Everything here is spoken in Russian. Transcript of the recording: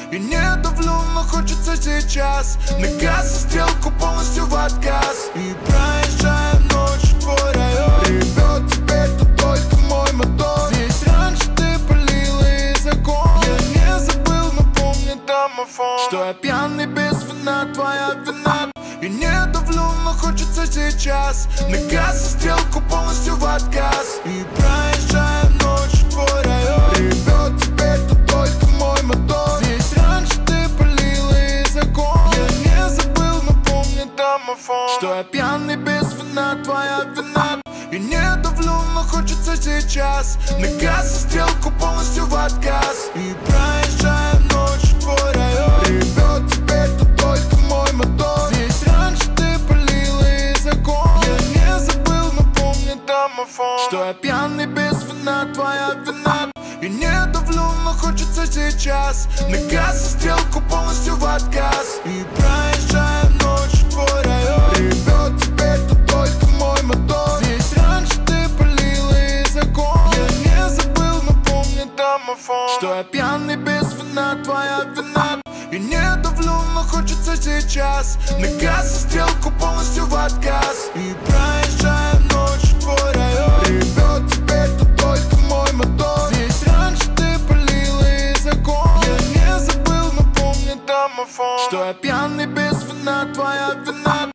Я не давлю, но хочется сейчас на газ и стрелку полностью в отказ. И проезжая ночь в твой район, ревет теперь тут только мой мотор. Здесь раньше ты палила из окон. Я не забыл, но помню домофон. Что я пьяный без вина, твоя вина. Я не давлю, но хочется сейчас на газ и стрелку полностью в отказ. И проезжая ночь в твой район, ревет теперь тут только мой мотор. Здесь раньше ты палила из окон. Я не забыл, но помню домофон. Что я пьяный без вина, твоя вина. Я не давлю, но хочется сейчас на газ и стрелку полностью в отказ. И проезжая ночь в твой район, ревет теперь тут только мой мотор. Здесь раньше ты палила из окон. Я не забыл, но помню домофон. Что я пьяный без вина, твоя вина. Я не давлю, но хочется сейчас на газ и стрелку полностью в отказ. И проезжая ночь в твой район, ревет теперь тут только мой мотор. Здесь раньше ты палила из окон. Я не забыл, но помню домофон. Что я пьяный без вина, твоя вина. Я не давлю, но хочется сейчас на газ и стрелку полностью в отказ. И проезжая ночь в твой район, ревет теперь тут только мой мотор. Здесь раньше ты палила из окон. Я не забыл, но помню домофон. Что я